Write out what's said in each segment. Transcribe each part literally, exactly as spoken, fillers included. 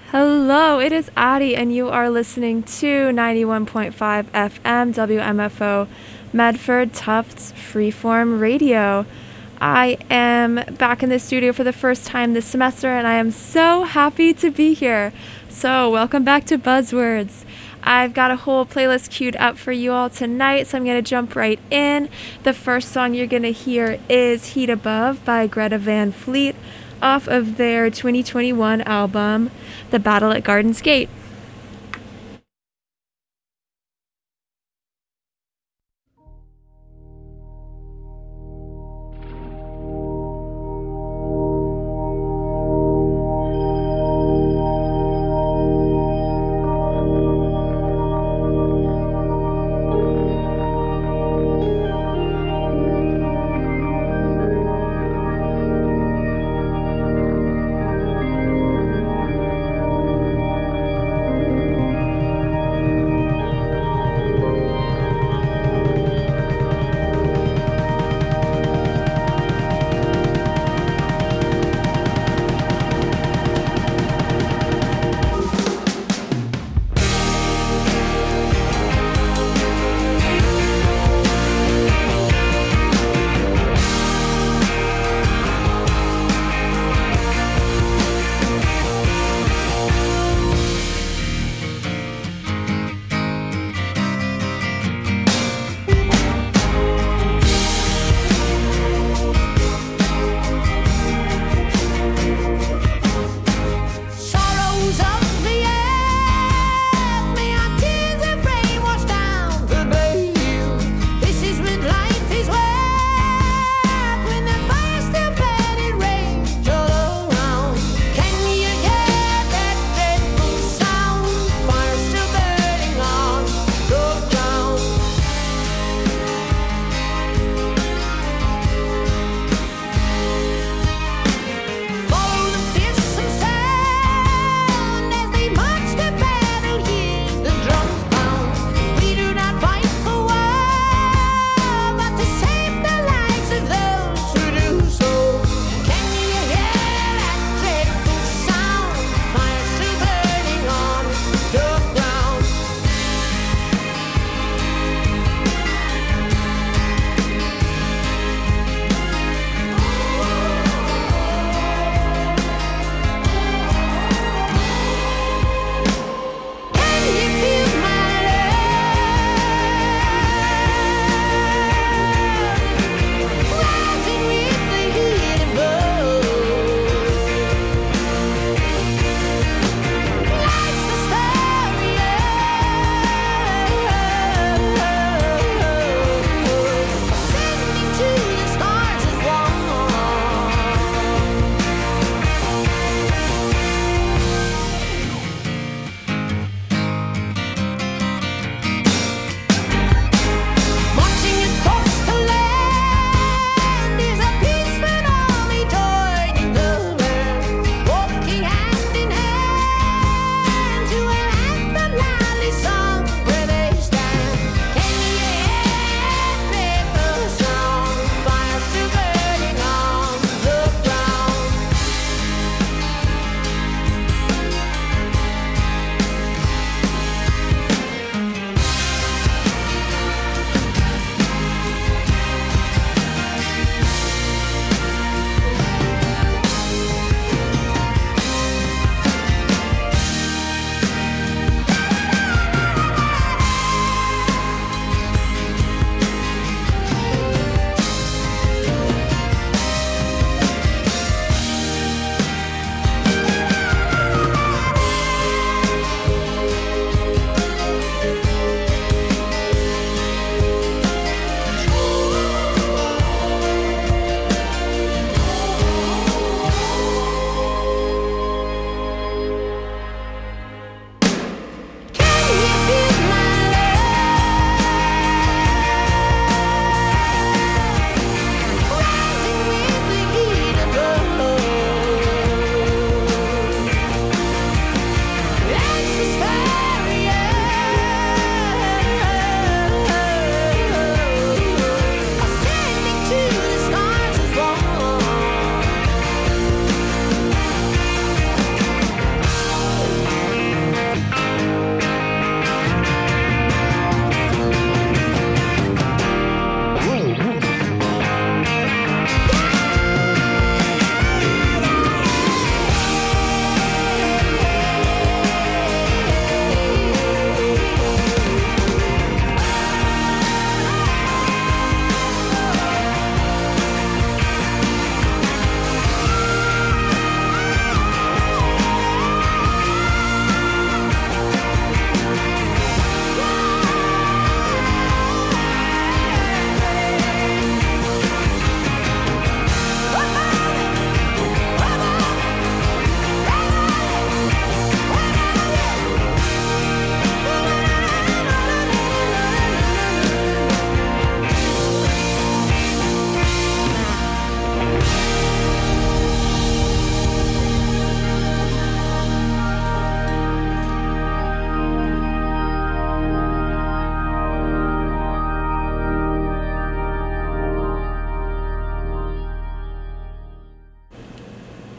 Hello, it is Addie, and you are listening to ninety-one point five F M W M F O Medford Tufts Freeform Radio. I am back in the studio for the first time this semester, and I am so happy to be here. So, welcome back to Buzzwords. I've got a whole playlist queued up for you all tonight, so I'm going to jump right in. The first song you're going to hear is Heat Above by Greta Van Fleet off of their twenty twenty-one album, The Battle at Garden's Gate.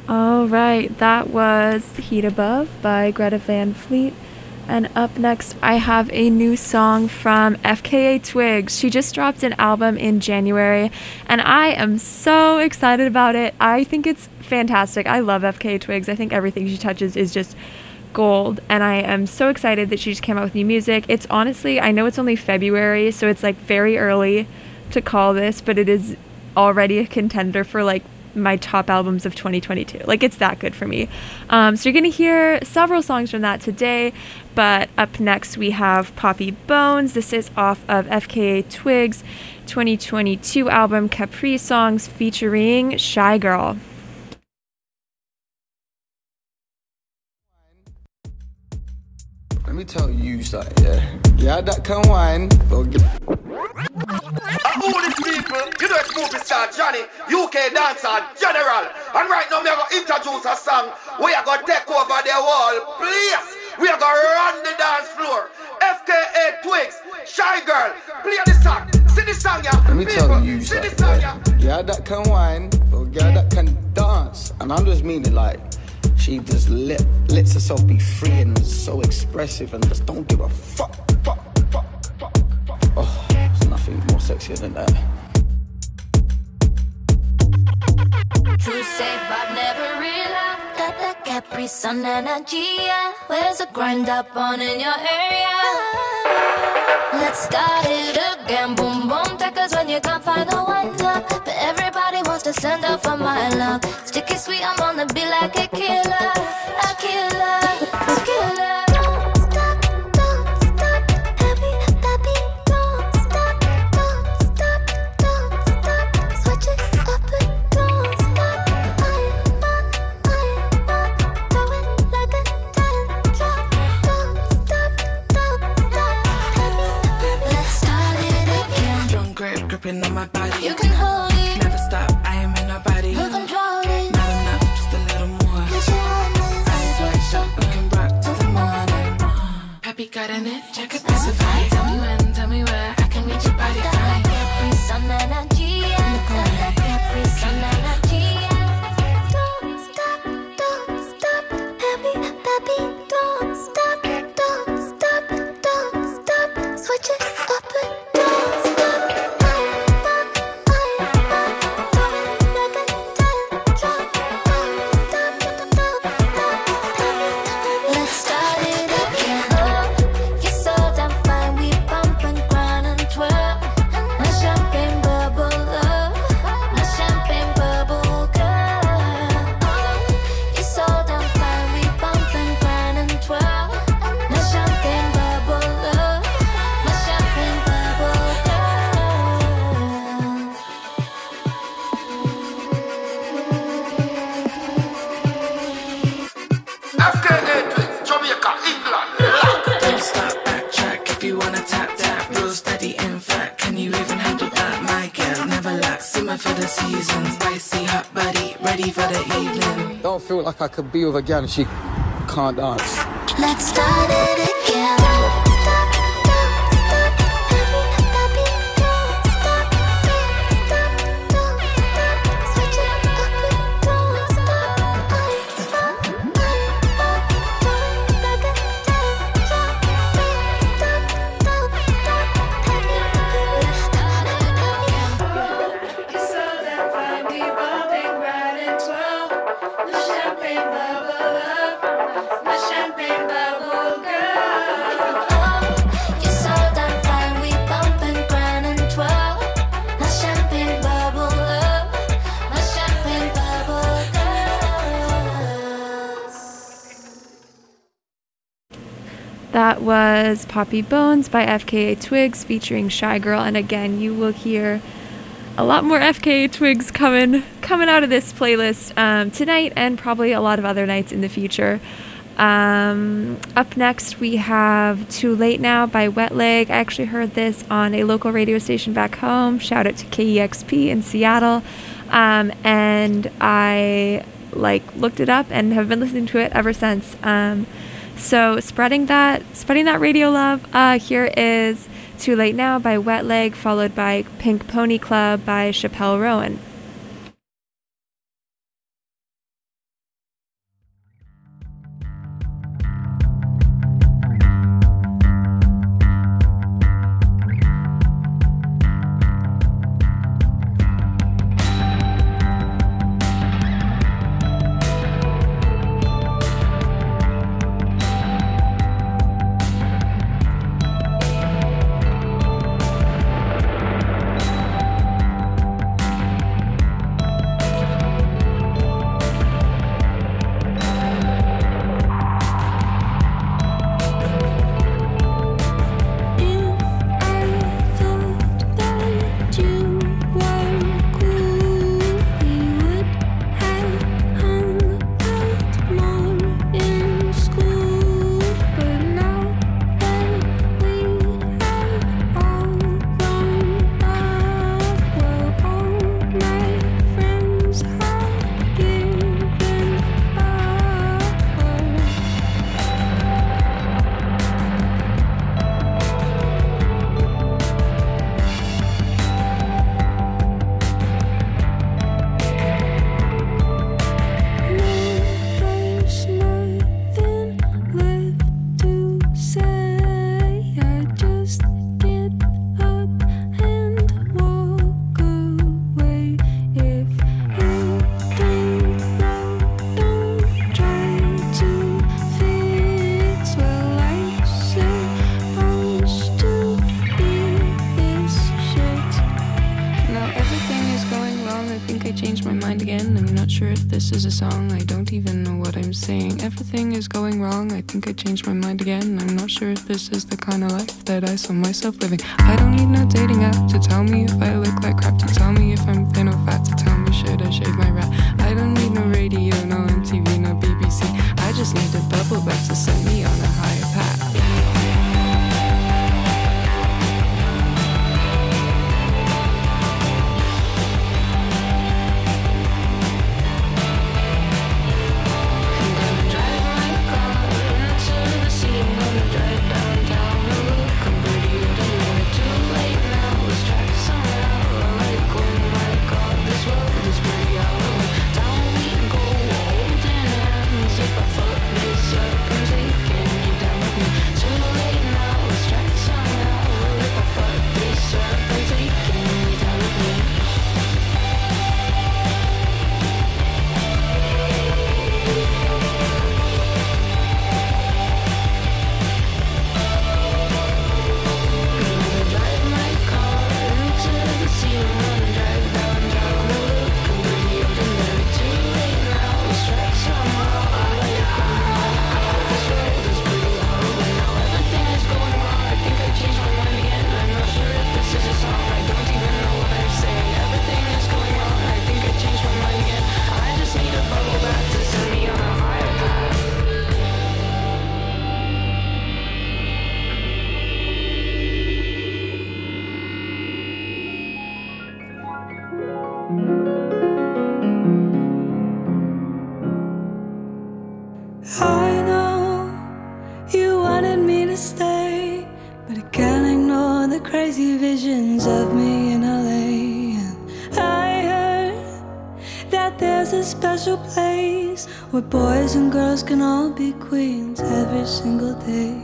All right, that was Heat Above by Greta Van Fleet. And up next, I have a new song from F K A Twigs. She just dropped an album in January, and I am so excited about it. I think it's fantastic. I love F K A Twigs. I think everything she touches is just gold, and I am so excited that she just came out with new music. It's honestly, I know it's only February, so it's like very early to call this, but it is already a contender for like my top albums of twenty twenty-two. Like, it's that good for me. Um, so you're gonna hear several songs from that today, but up next we have Poppy Bones. This is off of F K A Twigs twenty twenty-two album Capri Songs featuring Shy Girl. Let me tell you something, yeah. Yeah, that can wine. Well, get... All these people, you know it's movie star Johnny, U K dancer general. And right now, we are going to introduce a song. We are going to take over the whole place. We are going to run the dance floor. F K A Twigs, Shy Girl, play the song. See the song, yeah. Let me people, tell you see something, the song, yeah. yeah. Yeah, that can wine. Well, yeah, that can dance. And I'm just meaning like, she just let, lets herself be free and so expressive and just don't give a fuck, fuck, fuck, fuck, fuck. Oh, there's nothing more sexier than that. True safe, I've never realized that that Capri Sun energy, yeah. Where's the grind up on in your area? Let's start it again, boom boom. Take us when you can't find the one love, but everybody wants to send up for my love. Sticky sweet, I'm on the beat like a killer, a killer, a killer. Don't stop, don't stop, heavy, baby, don't stop, don't stop, don't stop. Switch it up and don't stop. I am not, I am not, throw it like a tantrum. Don't stop, don't stop, heavy, baby. Let's start it again. Strong grip, gripping on my body. You can hold it, Never stop, I am in nobody. you control it. Not enough, just a little more. Cause you're honest, Eyes wide shut, we can rock till the morning. Happy got in it, check it, specify. Tell me when, tell me where, I can reach your body got fine. that Capri Sun energy, yeah. Got that Capri Sun energy, yeah. Don't stop, don't stop, heavy, baby, don't stop, don't stop, don't stop. Switch it up and don't stop. I am not, I am not, throw it like a tantrum. Don't stop, don't stop, heavy, baby. Let's start it again. Oh, you're so damn fine, we bump and grind and twirl. My champagne bubble love, my champagne bubble girl. Oh, you're so damn fine, we bump and grind and twirl. My champagne bubble love, my champagne bubble girl. F K A Twigs, Jamaica, England, lock. Don't stop, backtrack if you wanna tap tap. Real steady, in fact, can you even handle that? My girl, never lack, simmer for the season. Spicy, hot body, ready for the evening. Don't feel like I could be with a girl and she can't dance. Let's start it again. Don't stop, don't stop, heavy, baby, don't stop, don't stop, don't stop. Switch it up and don't stop. I am not, I am not, throw it like a tantrum. Don't stop, don't stop, heavy, baby. Let's start it again. You're so damn fine, we bumping right in twelve. The champagne bubble up, my champagne bubble girl. Oh, you're so damn fine, we bump and grind and twirl. My champagne bubble up, my champagne bubble girl. That was Poppy Bones by F K A Twigs featuring Shy Girl. And again, you will hear a lot more F K A Twigs coming coming out of this playlist um, tonight and probably a lot of other nights in the future. Um, up next, we have Too Late Now by Wet Leg. I actually heard this on a local radio station back home. Shout out to K E X P in Seattle. Um, and I like looked it up and have been listening to it ever since. Um, so spreading that, spreading that radio love. Uh, here is Too Late Now by Wet Leg, followed by Pink Pony Club by Chappelle Rowan. a song, I don't even know what I'm saying. Everything is going wrong, I think I changed my mind again. I'm not sure if this is the kind of life that I saw myself living. I don't need no dating app to tell me if I look like crap, to tell me if I'm thin or fat, to tell me should I shave my rat. I don't need no radio, no M T V, no B B C. I just need a bubble bath to set me on a higher path. I know you wanted me to stay, but I can't ignore the crazy visions of me in L A. And I heard that there's a special place where boys and girls can all be queens every single day.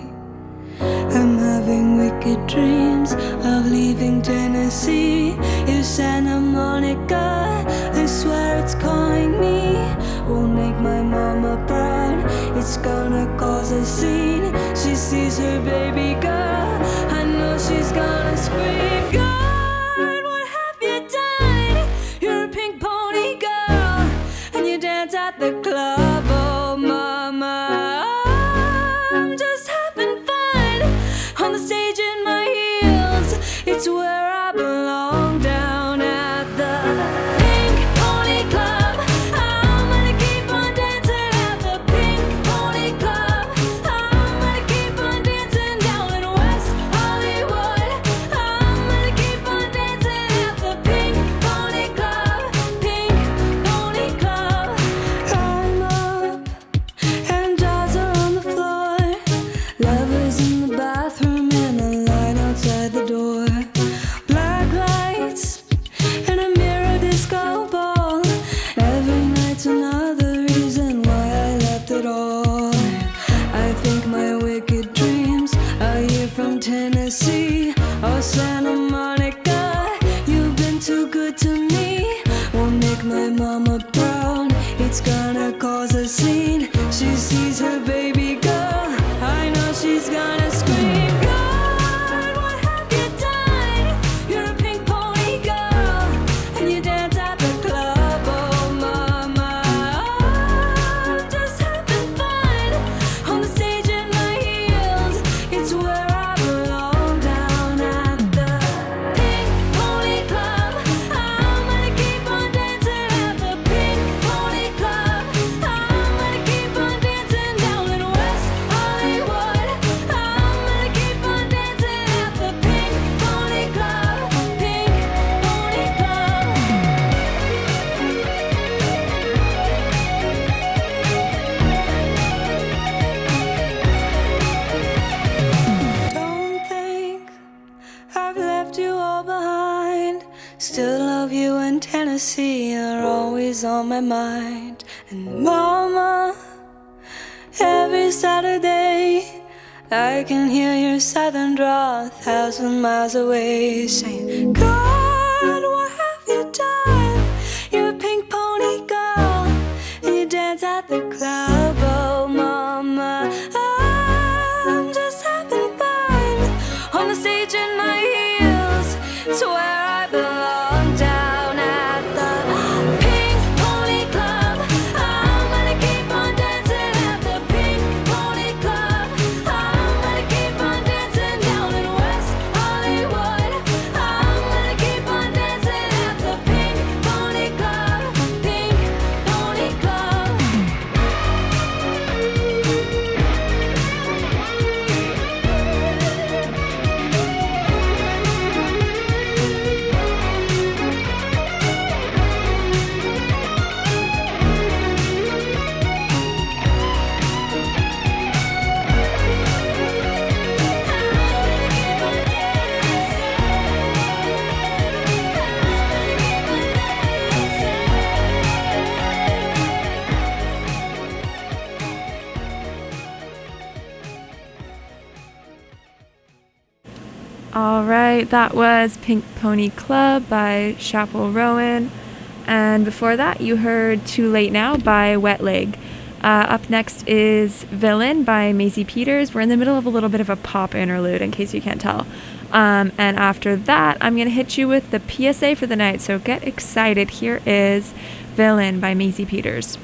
I'm having wicked dreams of leaving Tennessee. If Santa Monica, I swear it's calling me. Won't make my mama proud, it's gonna cause a scene. She sees her baby girl, I know she's gonna scream. God, what have you done? You're a pink pony girl, and you dance at the club. Oh mama, I'm just having fun on the stage in my heels. It's where I belong, down at the Pink Pony Club. I'm gonna keep on dancing at the Pink Pony Club. I'm gonna keep on dancing down in West Hollywood. I'm gonna keep on dancing at the Pink Pony Club. Pink Pony Club. I'm up and jaws are on the floor. Lovers in the bathroom and a line outside the door. Black lights and a mirror disco ball. Every night's another reason why I left it all. I think my wicked dreams are here from Tennessee or Santa Monica. You've been too good to me. Won't make my mama proud, it's gonna cause a scene. She sees her baby girl, I know she's gonna scream. God, what have you done? You're a pink pony girl, and you dance at the club. Oh mama, I'm just having fun on the stage in my heels. It's where I belong, down at the Pink Pony Club. I'm gonna keep on dancing at the Pink Pony Club. I'm gonna keep on dancing down in West Hollywood. I'm gonna keep on dancing at the Pink Pony Club. Pink Pony Club. Don't think I've left you all behind. Still love you, and Tennessee are always on my mind. And mama, every Saturday I can hear your southern drawl a thousand miles away, saying, God, what have you done? You're a pink pony girl, and you dance at the club. Oh mama, I'm just having fun on the stage in my heels. It's where I belong, down at the Pink Pony Club. All right, that was Pink Pony Club by Chappell Rowan. And before that, you heard Too Late Now by Wet Leg. Uh, up next is Villain by Maisie Peters. We're in the middle of a little bit of a pop interlude, in case you can't tell. Um, and after that, I'm going to hit you with the P S A for the night. So get excited. Here is Villain by Maisie Peters.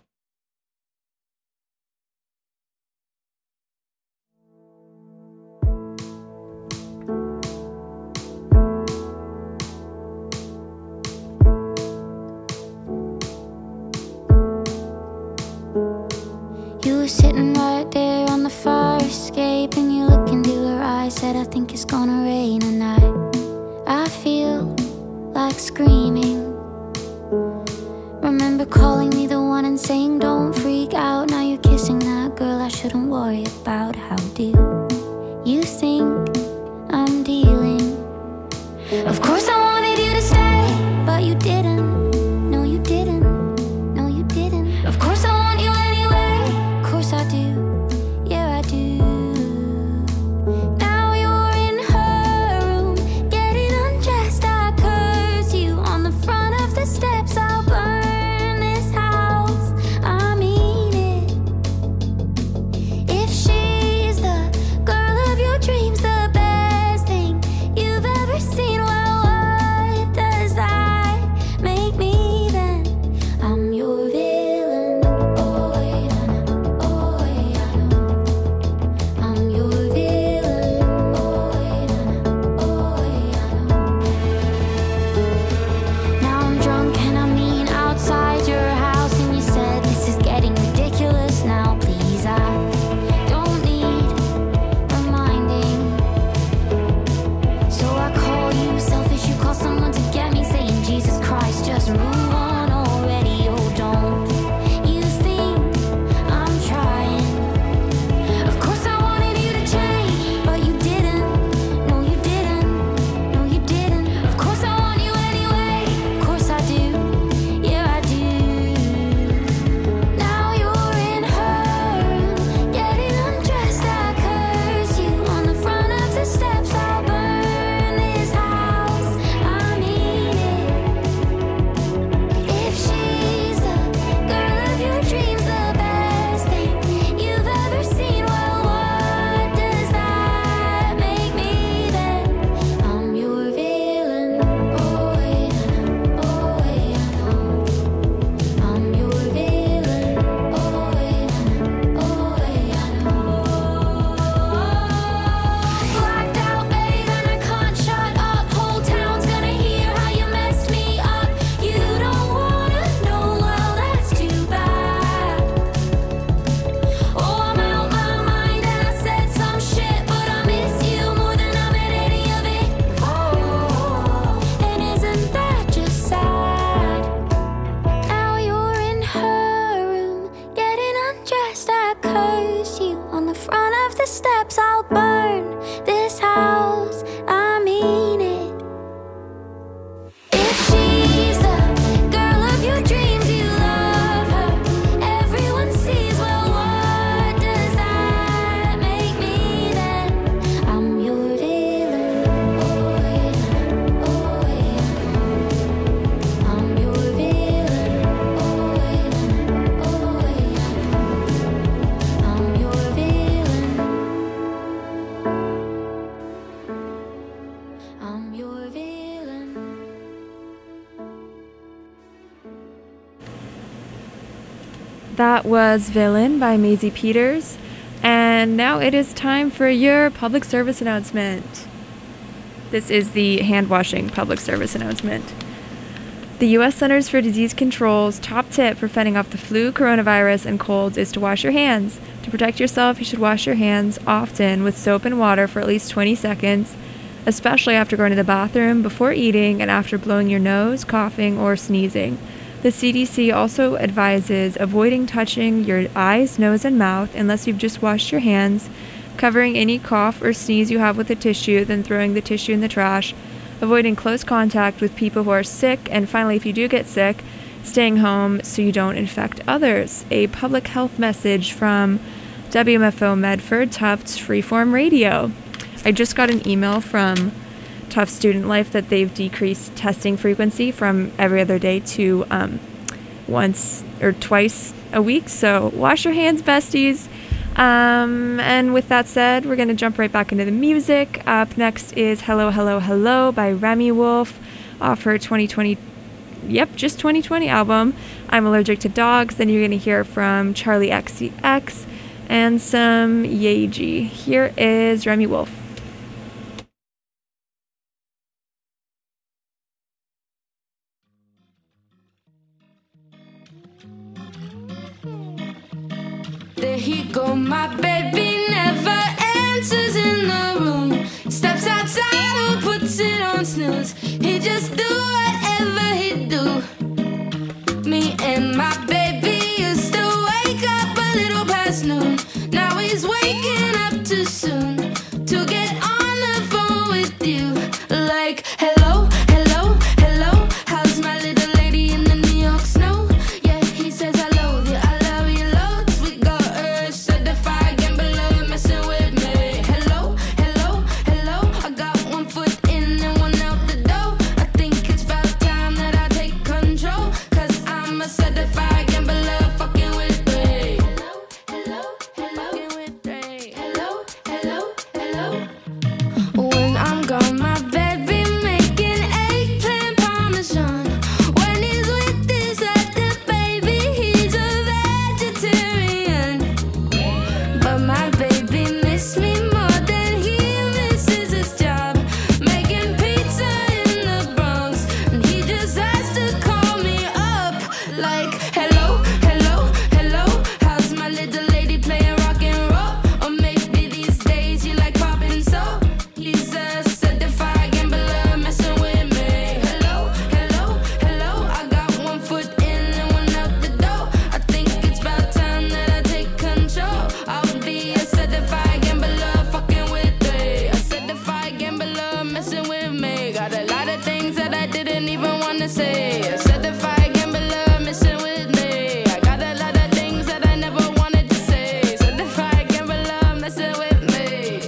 You were sitting right there on the fire escape, and you look into her eyes, said, I think it's gonna rain tonight. I feel like screaming. Remember calling me the one and saying, don't freak out. Now you're kissing that girl I shouldn't worry about. How do you think I'm dealing? Of course I wanted you to stay, but you didn't. No, you didn't. No, you didn't. Of course I want you anyway. Of course I do. Yeah, I do. Now you're in her room, getting undressed. I curse you on the front of the steps. I'll burn this house. I mean it. If she's the girl of your dreams, the best thing you've ever seen, well, what does that make me then? I'm your villain. Oh, wait, I know. Oh, wait, I know. I'm your villain. Oh, wait, I know. Oh, wait, I know. Now I'm drunk and I mean outside your house, and you said this is getting ridiculous now. Please, I don't need reminding. So I call you selfish, you call someone to get me, saying Jesus Christ, just move on already. Oh, don't you think I'm trying? Of course I wanted you to change, but you didn't. No, you didn't. No, you didn't. Of course I want you anyway. Of course I do. Yeah, I do. Now you're in her room, getting undressed. I curse you on the front of the steps. I'll burn this house. I mean it. If she's the girl of your dreams, the best thing you've ever seen, well, what does that make me then? I'm your villain. Oh, wait, I know. Oh, wait, I know. I'm your villain. Oh, wait, I know. Oh, wait, I know. Blacked out, babe, and I can't shut up. Whole town's gonna hear how you messed me up. You don't wanna know, well, that's too bad. Oh, I'm out my mind and I said some shit, but I miss you more than I meant any of it. Oh, and isn't that just sad? Now you're in her room, getting undressed. I curse you on the front of the steps. I'll burn this house. I mean it. If she's the girl of your dreams, you love her. Everyone sees, well, what does that make me then? I'm your villain. Oh, wait, I know. Oh, wait, I know. I'm your villain. Oh, wait, I know. Oh, wait, I know. I'm your villain. I'm your villain. That was Villain by Maisie Peters. And now it is time for your public service announcement. This is the hand-washing public service announcement. The U S Centers for Disease Control's top tip for fending off the flu, coronavirus, and colds is to wash your hands. To protect yourself, you should wash your hands often with soap and water for at least twenty seconds, especially after going to the bathroom, before eating, and after blowing your nose, coughing, or sneezing. The C D C also advises avoiding touching your eyes, nose, and mouth unless you've just washed your hands, covering any cough or sneeze you have with a tissue, then throwing the tissue in the trash, avoiding close contact with people who are sick, and finally, if you do get sick, staying home so you don't infect others. A public health message from W M F O Medford Tufts Freeform Radio. I just got an email from Tough Student Life that they've decreased testing frequency from every other day to um, once or twice a week. So wash your hands, besties. Um, and with that said, we're going to jump right back into the music. Up next is Hello, Hello, Hello by Remi Wolf off her twenty twenty, yep, just twenty twenty album, I'm Allergic to Dogs. Then you're going to hear from Charlie X C X and some Yeji. Here is Remi Wolf. There he go, my baby never answers in the room. Steps outside or puts it on snooze. He just do whatever he do. Me and my baby used to wake up a little past noon. Now he's waking up too soon to get on the phone with you. Like, hello, hello, hello, how's my little lady in the New York snow? Yeah, he says I love you, I love you loads. We got her certified gambler messing with me. Hello, hello, hello, I got one foot in and one out the door. I think it's about time that I take control, cause I'm a certified gambler fucking with me. Hello, hello, hello, with me. Hello, hello, hello. When I'm gone, my baby making eggplant parmesan. When he's with this other baby, he's a vegetarian. But my baby miss me more than he misses his job, making pizza in the Bronx. And he just has to call me up. Like, hello, hello, hello, how's my little lady playing rock and roll? Or maybe these days you like popping so. He's a certified gambler messing with me. Hello, hello, hello, I got one foot in and one out the door. I think it's about time that I take control. I'll be a certified gambler fucking with me. A certified gambler messing with me. Got a lot of things that I didn't even want to say. A certified gambler messing with me. I got a lot of things that I never wanted to say. Certified gambler messing with me.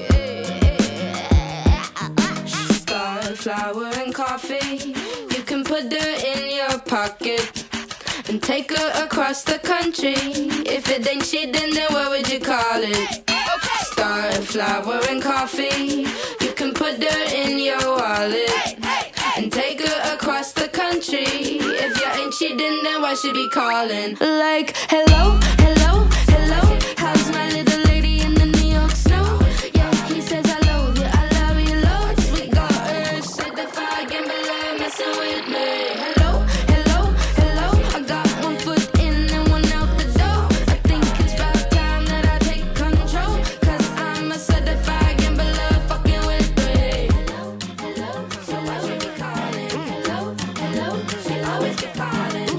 Star, flower, and coffee. You can put her in your pocket and take her across the country. If it ain't cheating, then what would you call it? Star, flower, and coffee. You can put her in your wallet and take her across the country. If you ain't cheating, then why should be calling? Like, hello, hello, hello, how's my little lady in the New York snow? Yeah, he says I love you, I love you loads. We got her certified gambler messing with me. Hello, hello, hello, I got one foot in and one out the door. I think it's about time that I take control, cause I'm a certified gambler fucking with me. Hello, hello, so why should be calling? Hello, hello, she always be calling.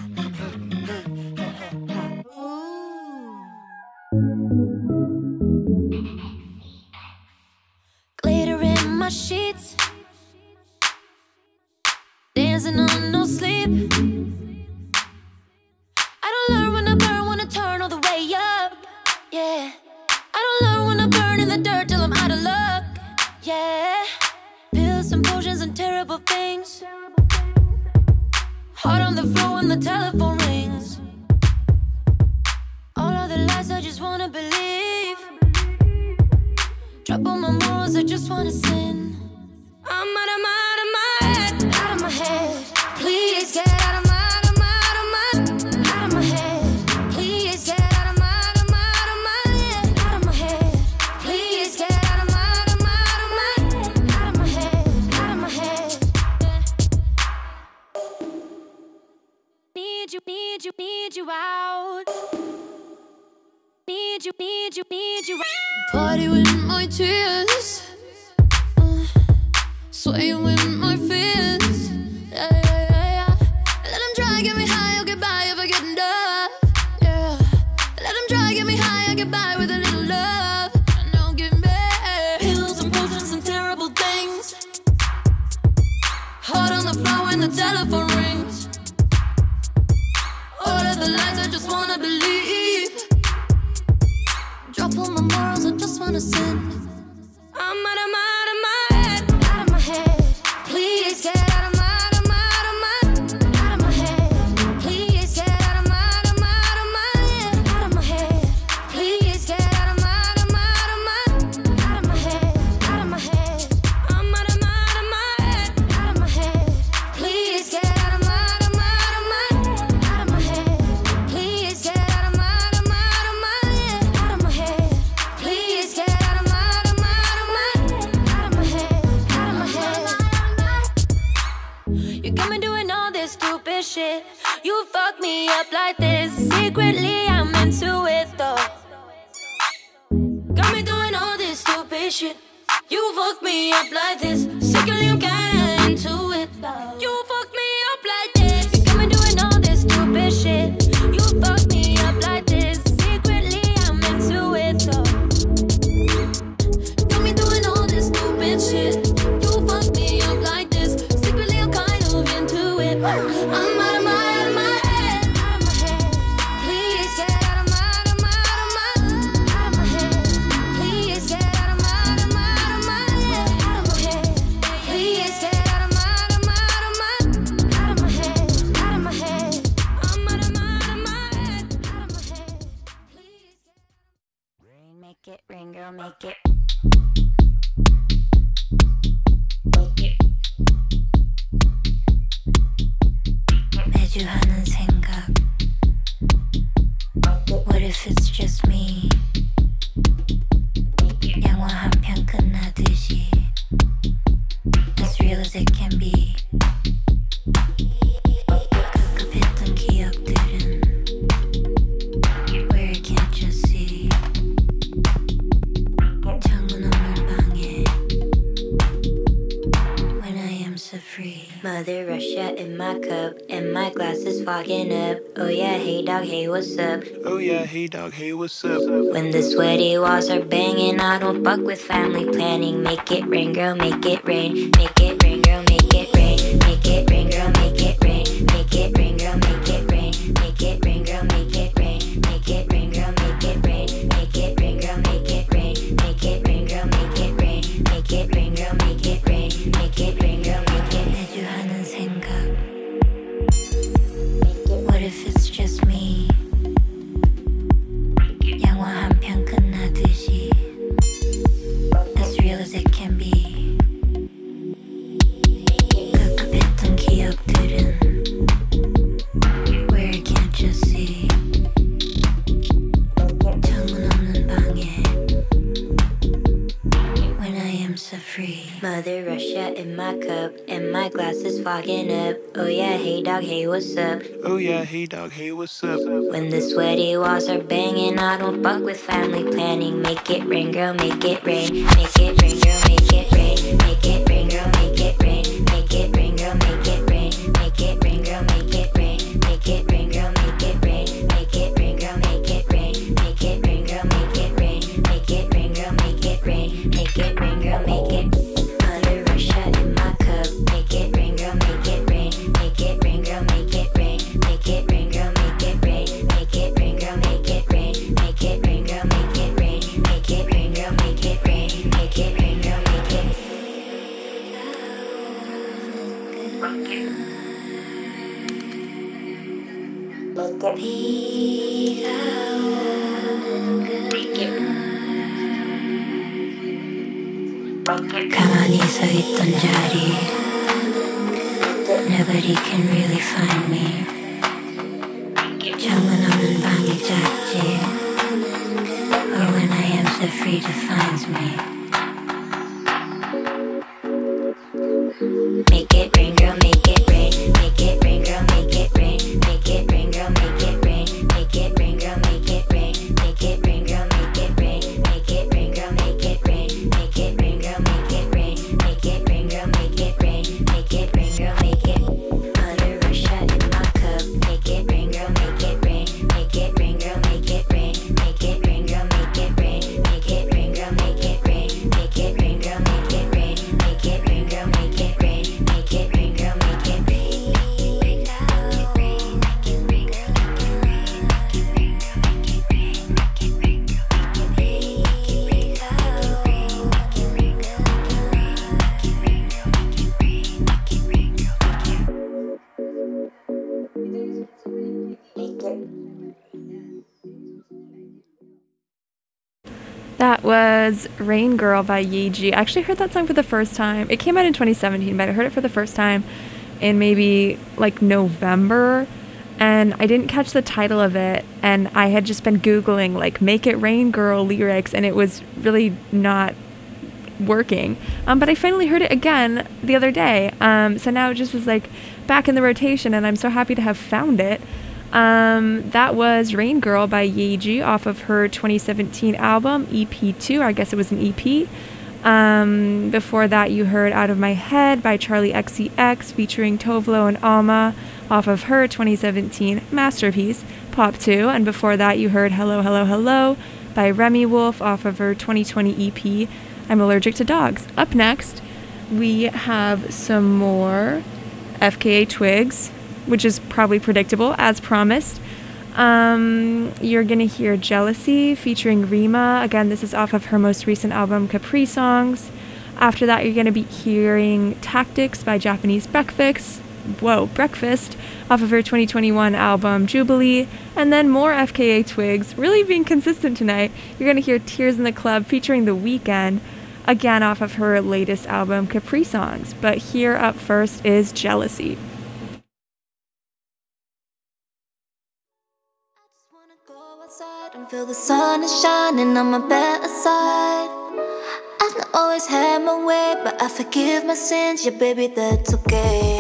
Glitter in my sheets, dancing on no sleep. I don't learn when I burn, when I turn all the way up. Yeah, I don't learn when I burn in the dirt till I'm out of luck. Yeah, pills and potions and terrible things. Heart on the floor when the telephone rings. All of the lies I just wanna believe. Drop all my morals, I just wanna sin. I'm out of my, out of my head, out of my head. Please get out of my, out of my, out of my, out of my head. Please get out of my, out of my, out of my head, out of my head. Please get out of my, out of my, out of my, out of my head, out of my head. Need you, need you, need you out. Need you, need you, need you out. Party with my tears, uh, sway with my fears. Yeah, yeah, yeah, yeah. Let them try, get me high, I'll get by if I get enough. Yeah, let them try, get me high, I'll get by with a little love. I know, give me pills and potions and terrible things. Heart on the floor when the telephone rings. All of the lies I just wanna believe. Drop all my morals, I just wanna sin. I'm out of my shit. You fuck me up like this. Secretly I'm kinda into it. You fuck me up like this. You got me doing all this stupid shit. You fuck me up like this. Secretly I'm into it. So got me doing all this stupid shit. You fuck me up like this. Secretly I'm kind of into it. I'm out of my, out of my head, out of my head. Please get out of my, out of my, out of my, out of my head. Please get out of my, out of my, out of my head, out of my head. Please get out of my, out of my, out of my, out of my head, out of my head. I'm out of my, out of my head, out of my head. Please get. Rain, make it rain, girl, make it. 매주 하는 생각. What if it's just me? 영화 한 편 끝나듯이. As real as it can be. 급급했던 기억들은 where I can't just see. 창문 없는 방에 when I am so free. Mother Russia in my cup, and my glass is fogging up. Oh yeah, hey dog, hey what's up? Oh yeah, hey dog, hey what's up? When the sweaty walls are banging, I don't fuck with family planning. Make it rain, girl, make it rain. Make it rain, girl, make it rain. Make it rain, girl, make it rain. Make it rain, girl, make it rain. Make it rain, girl, make it rain. Make it rain, girl, make it rain. Make it rain, girl, make it rain. Make it rain, girl, make it rain. Make it rain, girl, make it rain. Make it rain, girl, make it. 매주 하는 생각. What if it's just me? 영화 한 편 끝나듯이. As real as it can be. 급급했던 기억들은 where I can't just see. 창문 없는 방에 when I am so free. Mother Russia in my cup, and my glass is fogging up. Oh yeah, hey dog, hey what's up? Oh yeah, hey dog, hey what's up? When the sweaty walls are banging, I don't fuck with family planning. Make it rain, girl, make it rain. Make it rain, girl, make it rain. Make it rain, girl, make it rain. Make it rain, girl, make it rain. Make it rain, girl, make it rain. Make it rain, girl, make it rain. Make it rain, girl, make it rain. Make it rain, girl, make it rain. Make it rain, girl, make it rain. Make it rain, girl, make it. Mother Russia in my cup. Make it rain, girl, make it rain. Make it rain, girl, make it rain. Make it rain, girl, make it rain. Make it rain, girl, make it rain. Make it rain, girl, make it rain. Make it rain, girl, make it rain. Make it rain, girl, make it. 비가 오는 가만히 서 있던 자리. Nobody can really find me. 창문 없는 방이 작지. Or when I am so free defines me. Make it rain, girl, make it rain. Make it rain, girl, make it rain. Make it rain, girl, make it rain. Make it rain, girl, make it rain. Make it rain, girl, make it rain. Make it rain, girl, make it rain. Make it rain, girl, make it rain. Make it rain, girl, make it rain. Make it rain, girl, make it. Mother Russia in my cup. Make it rain, girl, make it rain. Make it rain, girl, make it rain. Make it rain, girl, make it rain. Make it rain, girl, make it rain. Make it rain, girl, make it rain. Make it rain, girl, make it rain. Make it rain, girl, make it rain. That was Rain Girl by Yeji. I actually heard that song for the first time. It came out in twenty seventeen, but I heard it for the first time in maybe like November, and I didn't catch the title of it, and I had just been Googling like Make It Rain Girl lyrics, and it was really not working. Um, but I finally heard it again the other day. Um, so now it just is like back in the rotation, and I'm so happy to have found it. Um, that was Rain Girl by Yeji off of her twenty seventeen album E P two. I guess it was an E P. Um, before that, you heard Out of My Head by Charlie X C X featuring Tovlo and Alma off of her twenty seventeen masterpiece, Pop two. And before that, you heard Hello, Hello, Hello by Remy Wolf off of her twenty twenty E P, I'm Allergic to Dogs. Up next, we have some more F K A Twigs, which is probably predictable, as promised. Um, you're going to hear Jealousy featuring Rima. Again, this is off of her most recent album, Capri Songs. After that, you're going to be hearing Tactics by Japanese Breakfast. Whoa, Breakfast, off of her twenty twenty-one album, Jubilee. And then more F K A Twigs, really being consistent tonight. You're going to hear Tears in the Club featuring The Weeknd, again off of her latest album, Capri Songs. But here up first is Jealousy. And feel the sun is shining on my better side. I've not always had my way, but I forgive my sins, yeah baby, that's okay.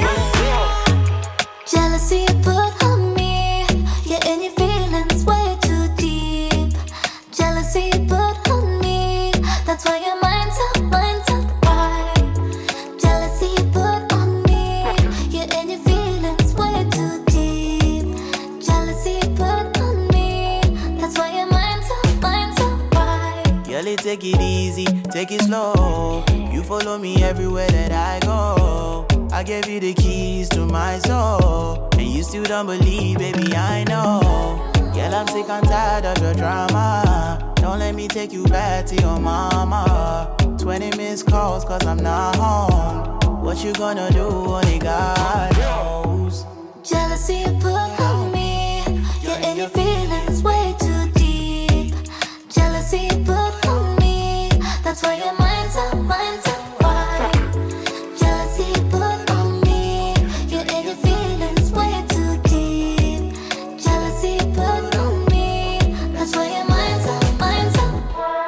Jealousy you put on me, yeah, and your feelings way too deep. Jealousy you put on me, that's why your mind's up, mind's up, why? Jealousy you put on me, yeah, and your feelings way too deep. Jealousy you put on me, that's why your mind's up, mind's up, why? Girl, take it easy, take it slow. You follow me everywhere that I go. I gave you the keys to my soul, and you still don't believe, baby, I know. Girl, I'm sick and tired of your drama. Don't let me take you back to your mama. Twenty missed calls cause I'm not home. What you gonna do, only God knows. Jealousy you put on me, yeah, and your feelings way too deep. Jealousy you put on me, that's why your mind's up, mind's up, why? Jealousy you put on me, yeah, and your feelings way too deep. Jealousy you put on me, that's why your mind's up, mind's up.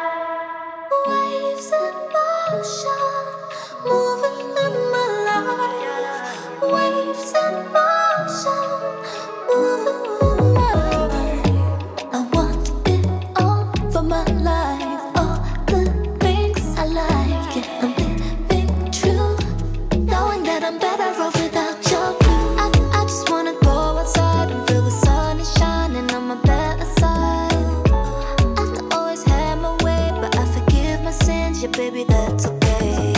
Waves in motion, moving in my life. Waves in motion, moving in my life. I want it all for my life, all the things I like. Yeah, I'm living true, knowing that I'm better off without your blue. I, I just wanna go outside and feel the sun is shining on my better side. I've not always had my way, but I forgive my sins, yeah baby, that's okay.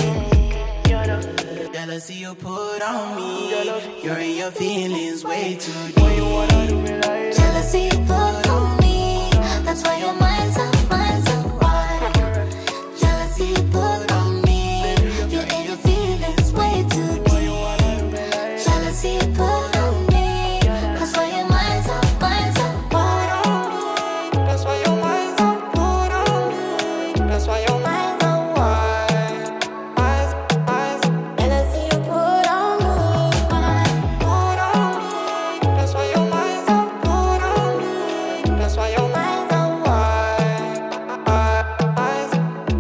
Jealousy you put on me, you're in your feelings way too deep. Jealousy you put on me, that's why your mind's up, mind's up, why? Jealousy you put on me, you're in your feelings way too deep. Jealousy you put on me, that's why your mind's up, mind's up, why? That's why your mind's up, put on me. That's why your mind's up, why? Eyes, eyes, Jealousy you put on me, why? put on me. That's why your mind's up, put on me. That's why your mind's up, why? Eyes.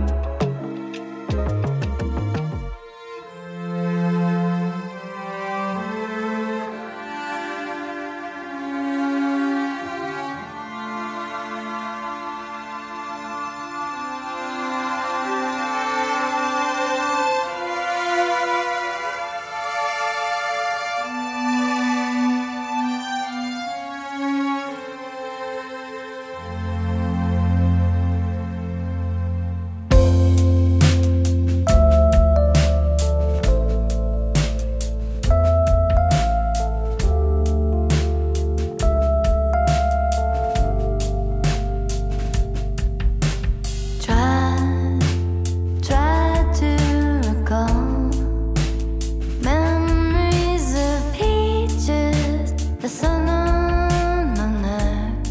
Try, try to recall memories of peaches, the sun on my neck.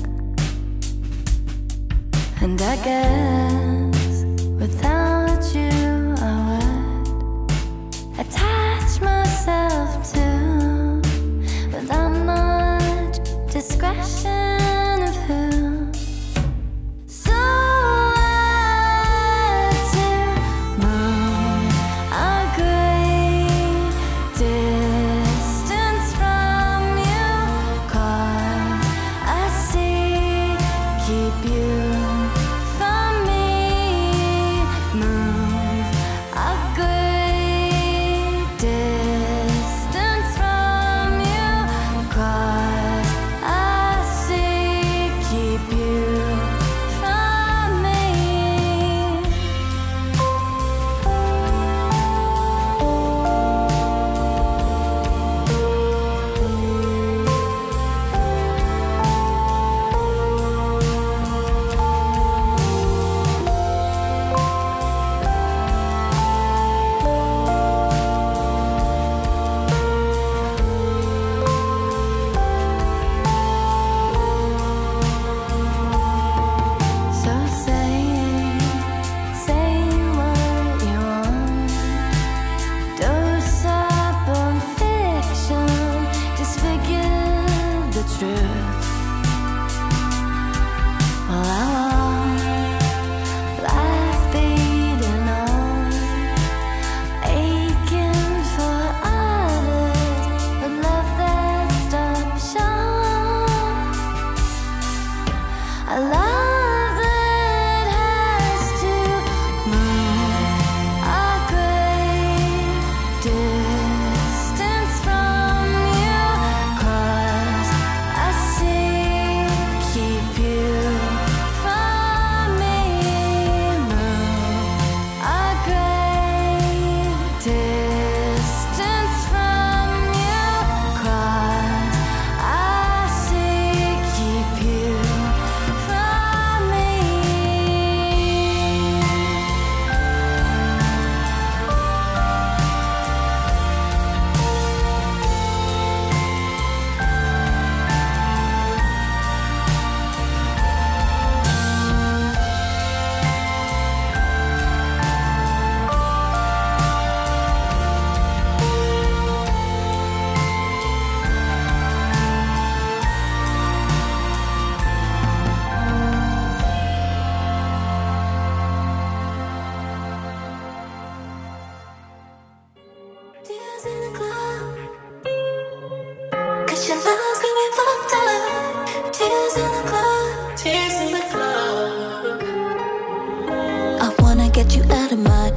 And I guess without you I would attach myself to, without much discretion of who. So I had to move a great distance from you, 'cause I see, keep you from me.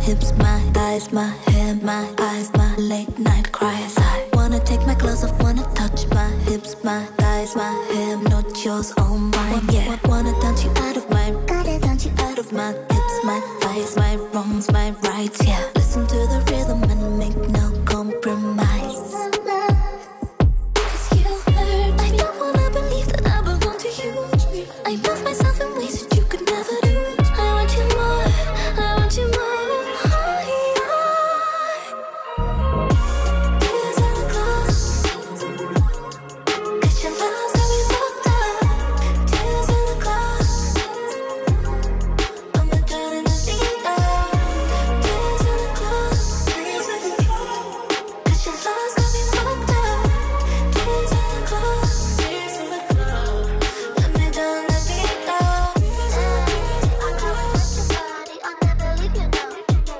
hips, my thighs, my hair, my eyes, my late night cries. I wanna take my clothes off, wanna touch my hips, my thighs, my hair, not yours, all mine. Yeah, wanna dance you out of my, gotta dance you out of my hips, my thighs, my wrongs, my rights. Yeah, listen to the rhythm and make no compromise. Cause you hurt, I don't wanna believe that I belong to you. I love myself in ways that you could never do. I want you more, I want you more. Tears in the glass, 'cause your love's got me fucked up. Tears in the glass, I'm a dirt in the deep end. Tears in the glass, 'cause your love's got me fucked up. Tears in the glass, let me down the deep end. I know I want your body, I'll never leave you now. I know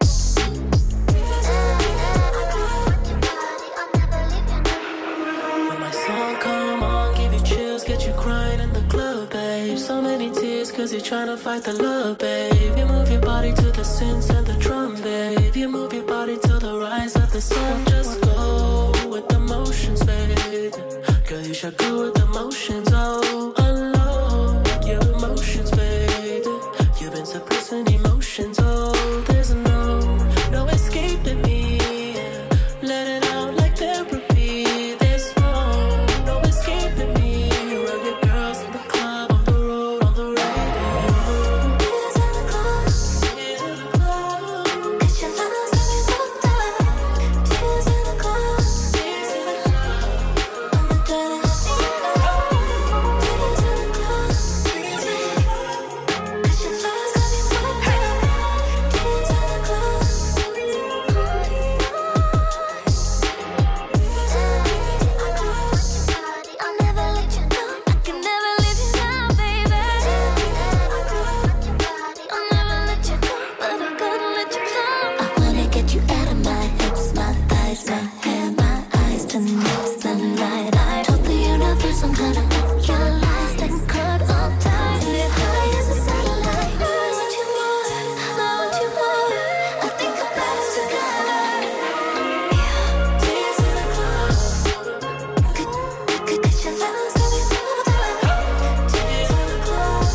I want your body, I'll never leave you now. When my song come on, give you chills, get you crying in the club, babe. So many tears, cause you're trying to fight the love, babe. You move your body to the synths and the drum, babe. You move your body to the rise of the sun. Just go with the motions, babe. Girl, you should go with the motions, oh. Unload your emotions, babe. You've been suppressing emotions, oh. There's no, no escaping me. Let it out like therapy. There's no, no escaping me. Rugged girls in the club, on the road, on the radio. Tears in the glass, Tears in the club, 'cause your love's got me fucked up. Tears in the glass, tears in the club. I'm a dirt in the deep end. Tears in the glass, 'cause your love's got me fucked up. Tears in the glass, I'll never let you go. I can never leave you now, baby. I'll never let you go, but I gotta let you go. I wanna get you out of my hips, my thighs, my hair, my eyes. Tonight's the night. I told the universe I'm gonna realize that could all die. Sit high as a satellite. I want you more, I want you more. I think about us together. Tears in the glass, 'cause your love's got me fucked up. Tears in the glass,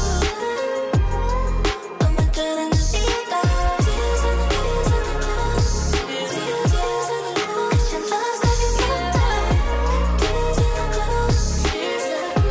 I'm a dirt in the deep end. Tears in the, tears in the glass, tears, tears in the glass, 'cause your love's got me fucked up. Tears in the glass, tears in the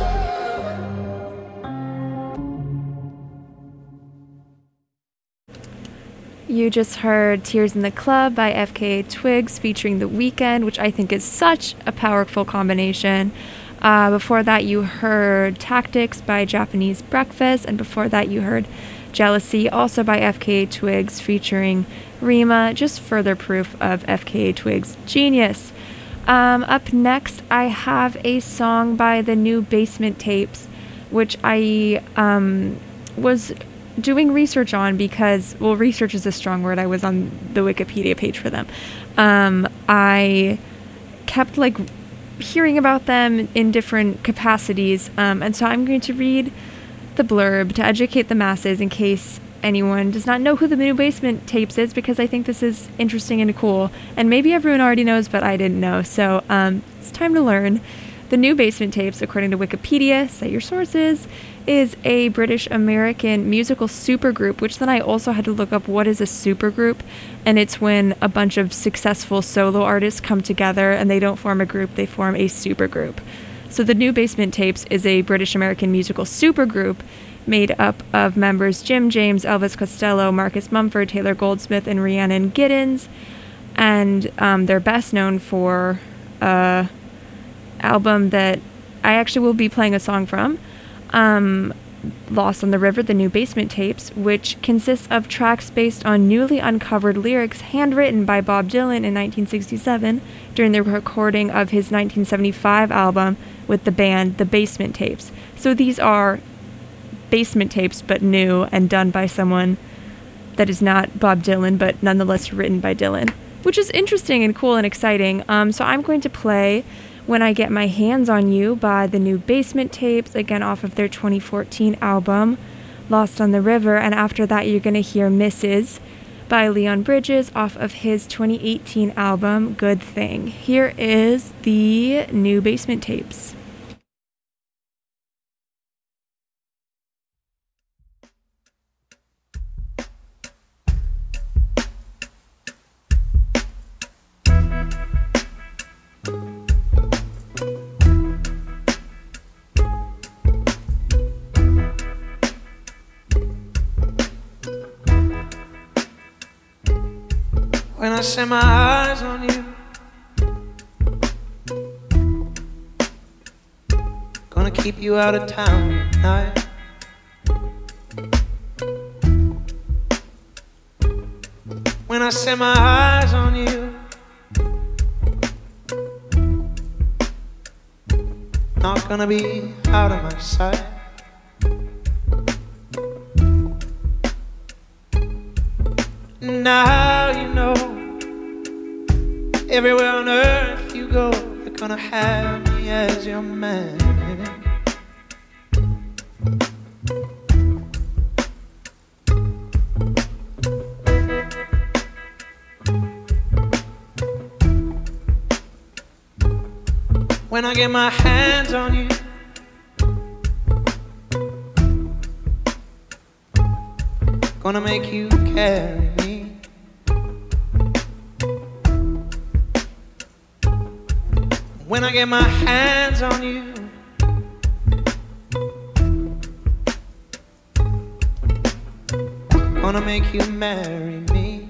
You just heard Tears in the Club by F K A Twigs featuring The Weeknd, which I think is such a powerful combination. Uh, before that, you heard Tactics by Japanese Breakfast, and before that, you heard Jealousy, also by F K A Twigs featuring Rima. Just further proof of F K A Twigs' genius. Um, up next, I have a song by the New Basement Tapes, which I um, was doing research on because, well, research is a strong word. I was on the Wikipedia page for them. Um, I kept like hearing about them in different capacities, um, and so I'm going to read the blurb to educate the masses in case anyone does not know who the New Basement Tapes is, because I think this is interesting and cool, and maybe everyone already knows, but I didn't know, so um, it's time to learn. The New Basement Tapes, according to Wikipedia, cite your sources, is a British-American musical supergroup, which then I also had to look up what is a supergroup, and it's when a bunch of successful solo artists come together and they don't form a group, they form a supergroup. So the New Basement Tapes is a British-American musical supergroup made up of members Jim James, Elvis Costello, Marcus Mumford, Taylor Goldsmith, and Rhiannon Giddens, and um, they're best known for a album that I actually will be playing a song from, um, Lost on the River, the New Basement Tapes, which consists of tracks based on newly uncovered lyrics handwritten by Bob Dylan in nineteen sixty-seven during the recording of his nineteen seventy-five album with the band The Basement Tapes. So these are basement tapes, but new and done by someone that is not Bob Dylan, but nonetheless written by Dylan, which is interesting and cool and exciting. Um, so I'm going to play When I Get My Hands on You by the New Basement Tapes, again off of their twenty fourteen album, Lost on the River, and after that you're going to hear Missus by Leon Bridges off of his twenty eighteen album, Good Thing. Here is the new Basement Tapes. When I set my eyes on you, gonna keep you out of town at night. When I set my eyes on you, not gonna be out of my sight. Now you know, everywhere on earth you go, you're gonna have me as your man. When I get my hands on you, gonna make you carry me. When I get my hands on you, gonna make you marry me.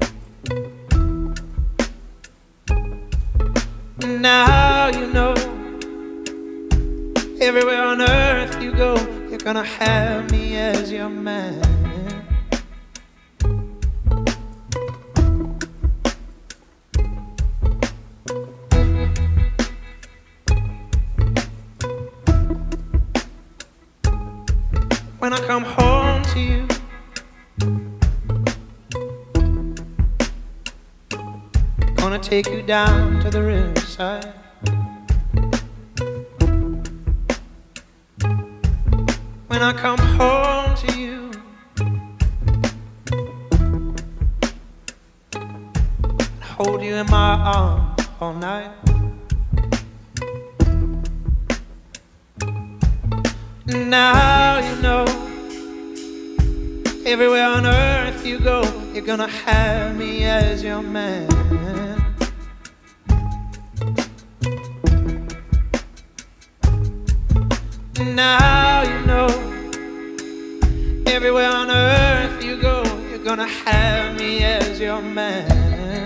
Now you know, everywhere on earth you go, you're gonna have me as your man. When I come home to you, gonna take you down to the riverside. When I come home to you, hold you in my arms all night. Now you know, everywhere on earth you go, you're gonna have me as your man. Now you know, everywhere on earth you go, you're gonna have me as your man.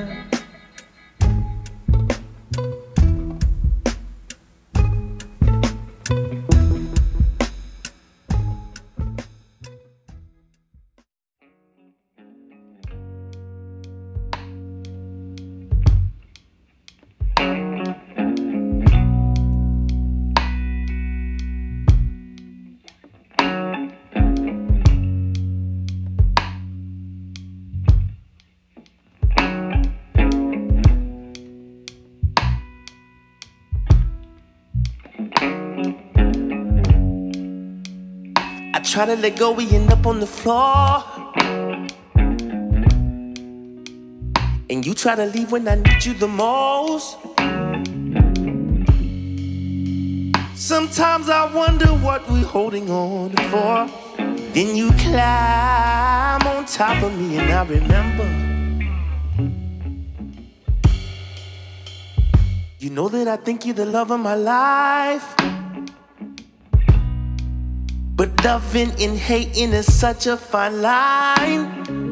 Try to let go, we end up on the floor. And you try to leave when I need you the most. Sometimes I wonder what we're holding on for. Then you climb on top of me and I remember. You know that I think you're the love of my life. But loving and hating is such a fine line.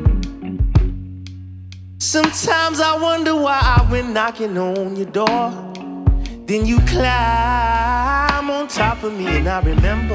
Sometimes I wonder why I went knocking on your door. Then you climb on top of me and I remember.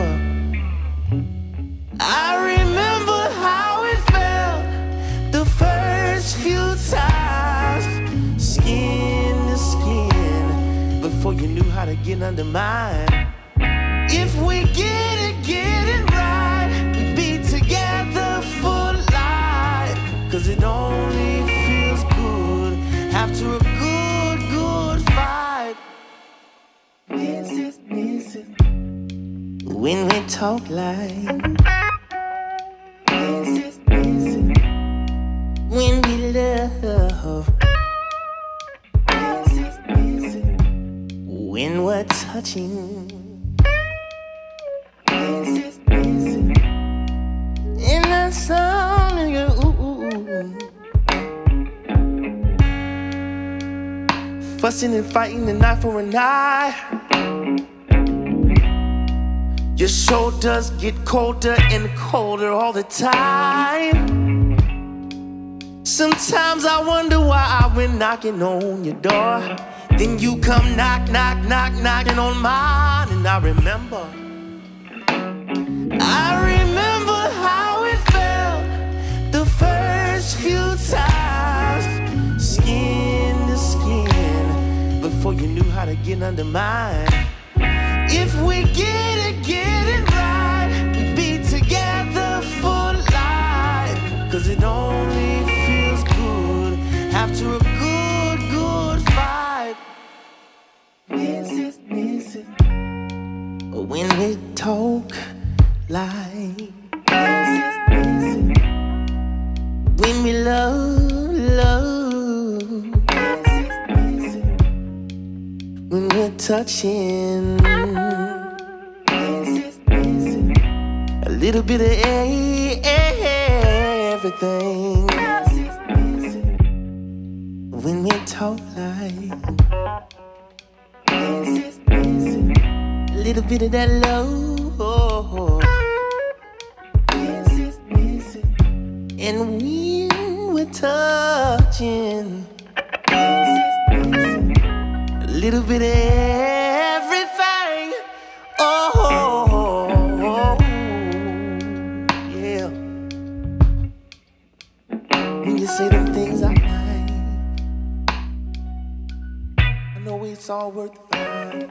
I remember how it felt the first few times. Skin to skin, before you knew how to get under mine. If we get it, get it right, we'd be together for life. Cause it only feels good after a good, good fight. Miss it, miss it, when we talk like. Miss it, miss it, when touching. This is, this is. In that sound, and you ooh, ooh, ooh. Fussing and fighting, an eye for an eye. Your shoulders get colder and colder all the time. Sometimes I wonder why I went knocking on your door. Then you come knock, knock, knock, knocking on mine. And I remember, I remember how it felt the first few times, skin to skin, before you knew how to get under mine. If we get it, get it right, we'd be together for life. Cause it only feels good after a good, good fight. Miss it, miss it. When we talk like miss it, miss it. When we love, love miss it, miss it. When we're touching a little bit of everything. When we talk like a little bit of that love. And when we're touching a little bit of everything. Oh, yeah. When you say them things I like, I know it's all worth the fight.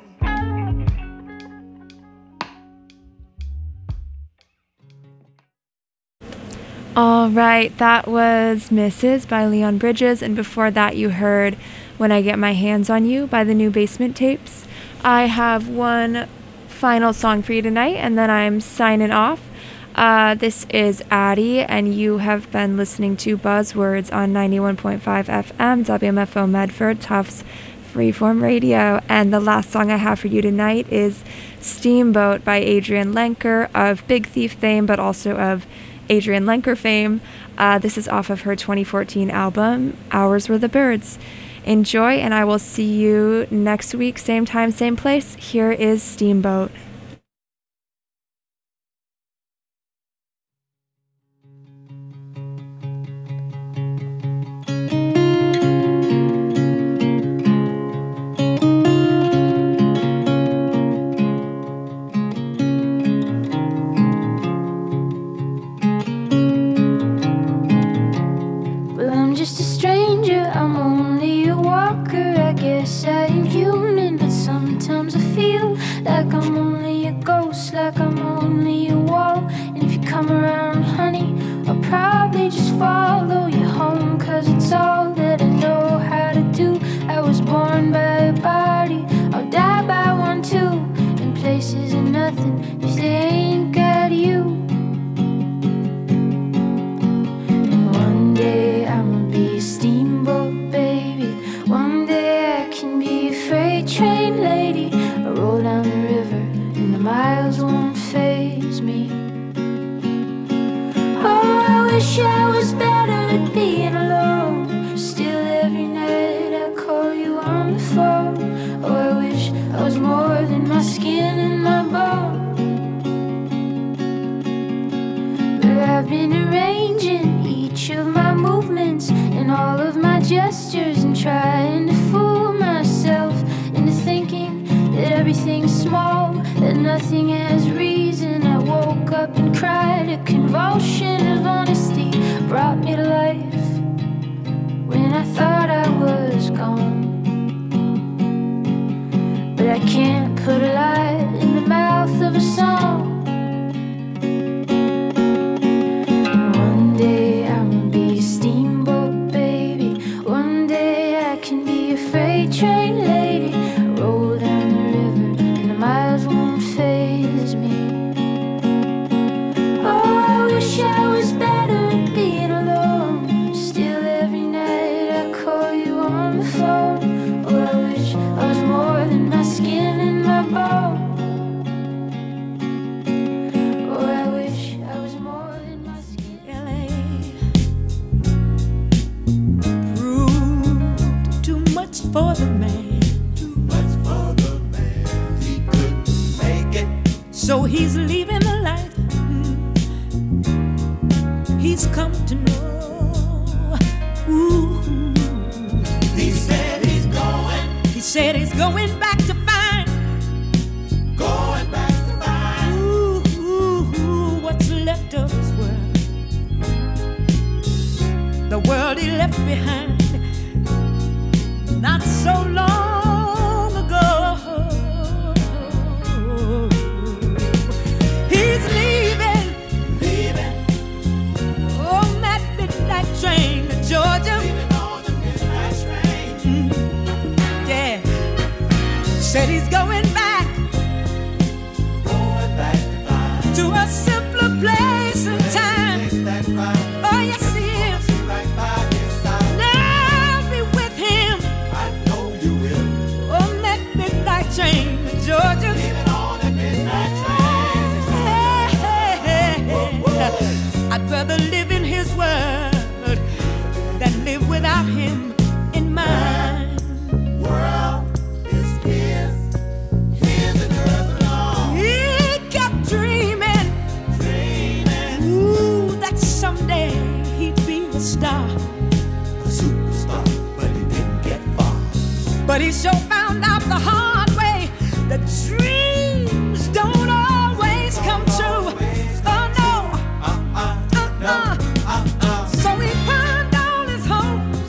All right, that was Missus by Leon Bridges, and before that you heard When I Get My Hands on You by the New Basement Tapes. I have one final song for you tonight, and then I'm signing off. Uh, this is Addie, and you have been listening to Buzzwords on ninety-one point five F M, W M F O Medford, Tufts Freeform Radio. And the last song I have for you tonight is Steamboat by Adrian Lenker, of Big Thief fame, but also of Adrian Lenker fame. Uh, this is off of her twenty fourteen album, Ours Were the Birds. Enjoy, and I will see you next week, same time, same place. Here is Steamboat. Oh, I wish I was more than my skin and my bones. for the man. Too much for the man. He couldn't make it. So he's leaving the life he's come to know. Ooh. He said he's going. He said he's going back to find. Going back to find. Ooh, ooh, ooh, what's left of his world. The world he left behind not so long ago. He's leaving, leaving on that midnight train to Georgia. Leaving on the midnight train. Mm, yeah. Said he's going back, going back to find. To a simpler place and time. That right. Oh yes he is. Right by his side. Now be with him. I know you will. On that midnight train to Georgia. Leaving on the midnight train. Hey, hey, hey, hey. I'd rather live in his world than live without him in mine. World is his, his and hers alone. He kept dreaming, dreaming, ooh, that someday he'd be a star, a superstar, but he didn't get far. but he sure found out the hard way that dreams don't always come true. Oh no, Uh-uh, no, uh-uh. uh-uh. So he pawned all his hopes,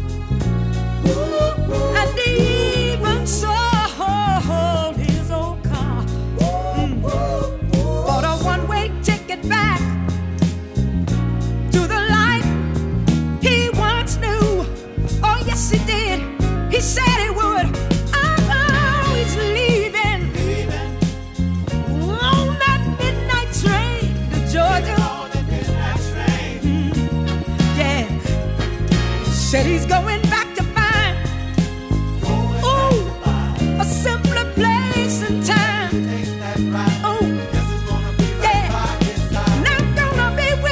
and he even sold his old car. Mm. Bought a one-way ticket back to the life he once knew. Oh yes he did. He said he would. Oh, he's leaving, Leaving on that midnight train to Georgia. on the midnight train. Yeah, said he's going